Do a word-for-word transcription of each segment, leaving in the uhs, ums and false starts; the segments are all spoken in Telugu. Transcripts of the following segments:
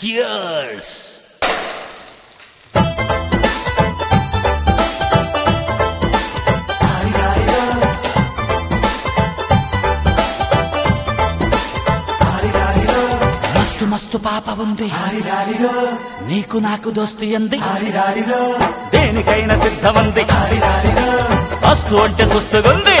Cheers! మస్తు మస్తు పాప ఉంది నీకు నాకు దోస్తి అంది దేనికైనా సిద్ధమంది వస్తు అంటే సుస్తుగుంది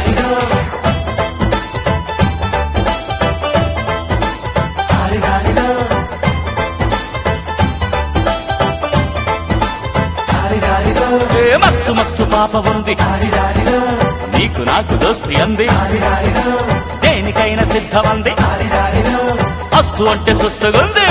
మస్తు మస్తు పాప ఉంది నీకు నాకు దోస్తి అంది దేనికైనా సిద్ధమంది వస్తు అంటే సుస్తుగుంది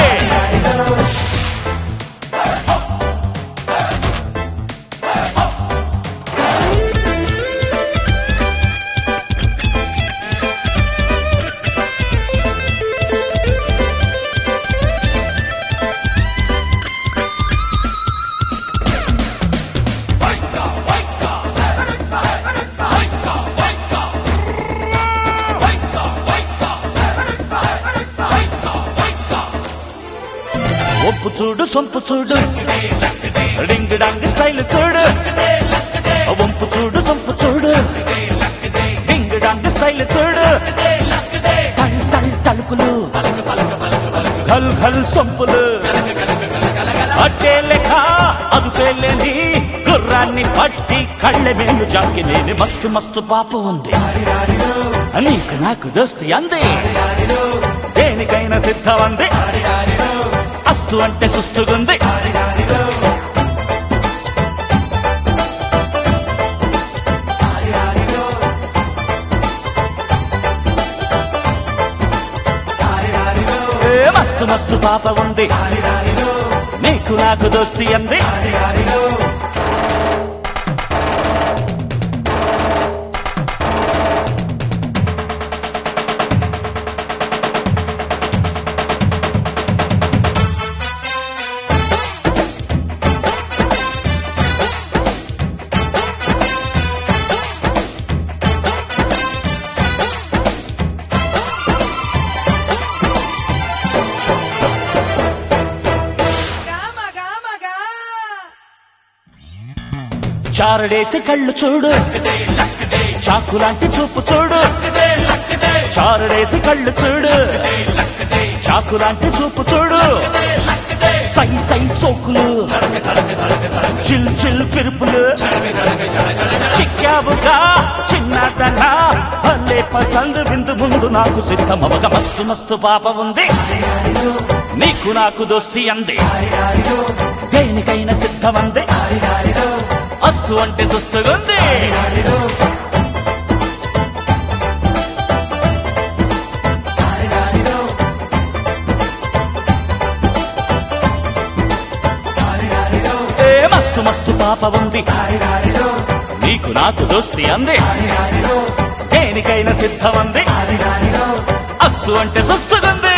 ఒప్పు చూడు సొంపు చూడు డింగ్ డాంగ్ స్టైల్ చూడు వంపు చూడు సొంపు చూడు డింగ్ డాంగ్ స్టైల్ చూడు టల్ టల్ తలుపులు ఘల్ ఘల్ సొంపులు అట్టే లెక్క అదుపేలేని గుర్రాన్ని పట్టి కళ్ళ మేలు జాకి లేని మస్తు మస్తు పాప ఉంది నీకు నాకు దోస్తి అంది దేనికైనా సిద్ధమంది అస్తు అంటే సుస్తుగుంది మస్తు మస్తు పాప ఉంది నీకు నాకు దోస్తి అంది చారడేసి కళ్ళు చూడు చాకులాంటి చూపు చూడు చారడేసి కళ్ళు చూడు చాకులాంటి చూపు చూడు సై సై సోకులు చిల్ చిల్ పిరుపులు చిక్కావుగా చిన్నదన్నా భలే పసందు విందు ముందు నాకు సిద్ధమవగ మస్తు మస్తు పాప ఉంది నీకు నాకు దోస్తి అంది దేనికైనా సిద్ధమంది అస్తు అంటే సుస్తుగుంది ఏ మస్తు మస్తు పాప ఉంది నీకు నాకు దోస్తి అంది దేనికైనా సిద్ధమంది అస్తు అంటే సుస్తుగుంది